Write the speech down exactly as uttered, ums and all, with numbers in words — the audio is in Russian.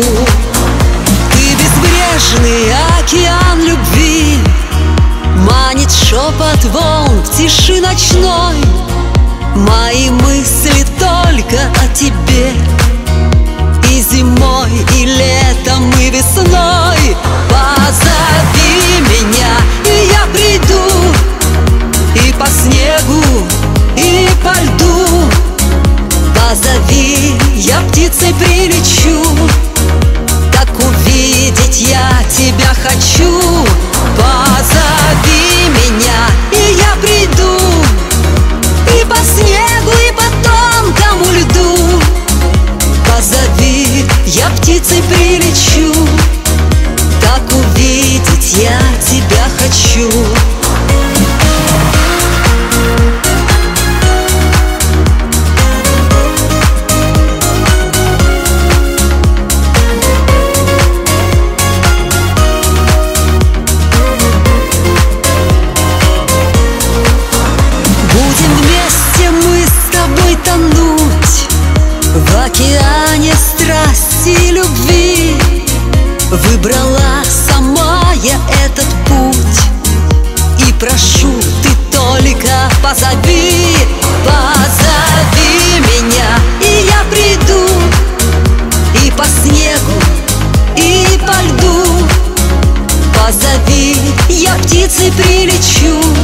хочу. Ты безбрежный океан любви, манит шепот волн в тиши ночной. Мои мысли только о тебе, и зимой, и летом, и весной. Позови меня, и я приду, и по снегу, и по льду. Позови, я птицей прилечу, так увидеть я тебя хочу. Позови меня, и я приду, и по снегу, и по тонкому льду. Позови, я птицей прилечу, так увидеть я тебя хочу. В океане страсти и любви выбрала сама я этот путь. И прошу, ты только позови, позови меня, и я приду, и по снегу, и по льду. Позови, я птицей прилечу,